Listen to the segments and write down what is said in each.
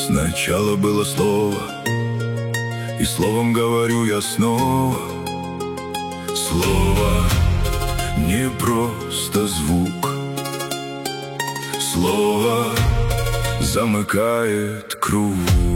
Сначала было слово, и словом говорю я снова. Слово не просто звук, слово замыкает круг.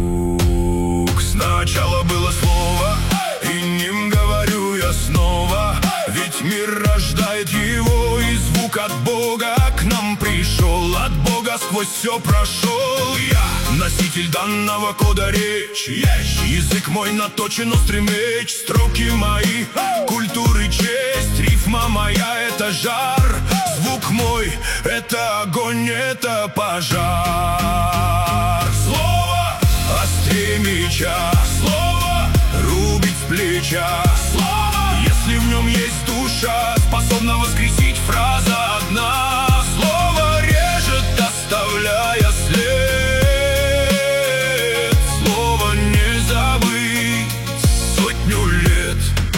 Сначала было слово, и ним говорю я снова. Ведь мир рождает его, и звук от Бога к нам пришел. От Бога сквозь все прошел. Я носитель данного кода речь. Язык мой наточен острый меч. Строки мои, культуры честь. Рифма моя — это жар. Звук мой — это огонь, это пожар. Слово острее меча, слово рубит с плеча. Слово, если в нем есть душа, способна воскресить фраза одна. Слово режет, оставляя след. Слово не забыть сотню лет.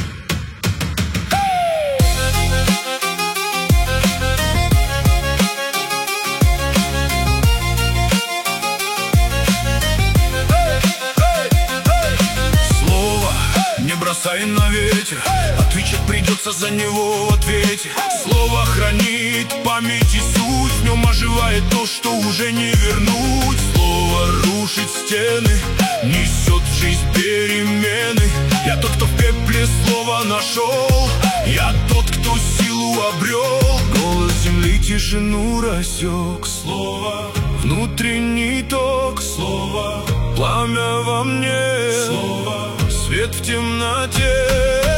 Слово не бросай на ветер, отвечать придется за него в ответе. Слово хранит память и суть, в нем оживает то, что уже не вернуть. Слово рушит стены, несет в жизнь перемены. Я тот, кто в пепле слово нашел, я тот, кто силу обрел. Голос земли тишину рассек. Слово внутренний ток. Слово пламя во мне. Слово свет в темноте.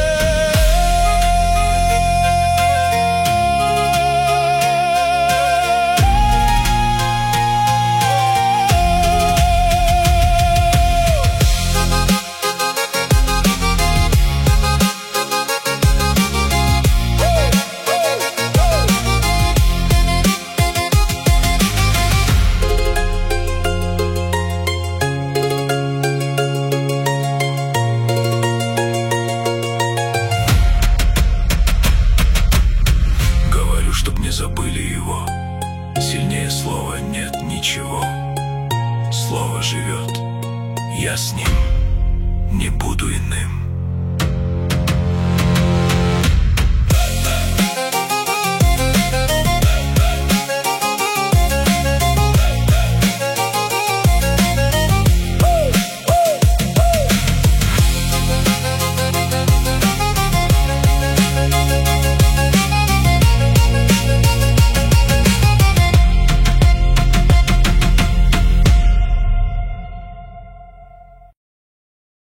Чтоб не забыли его, сильнее слова нет ничего. Слово живет, я с ним не буду иным.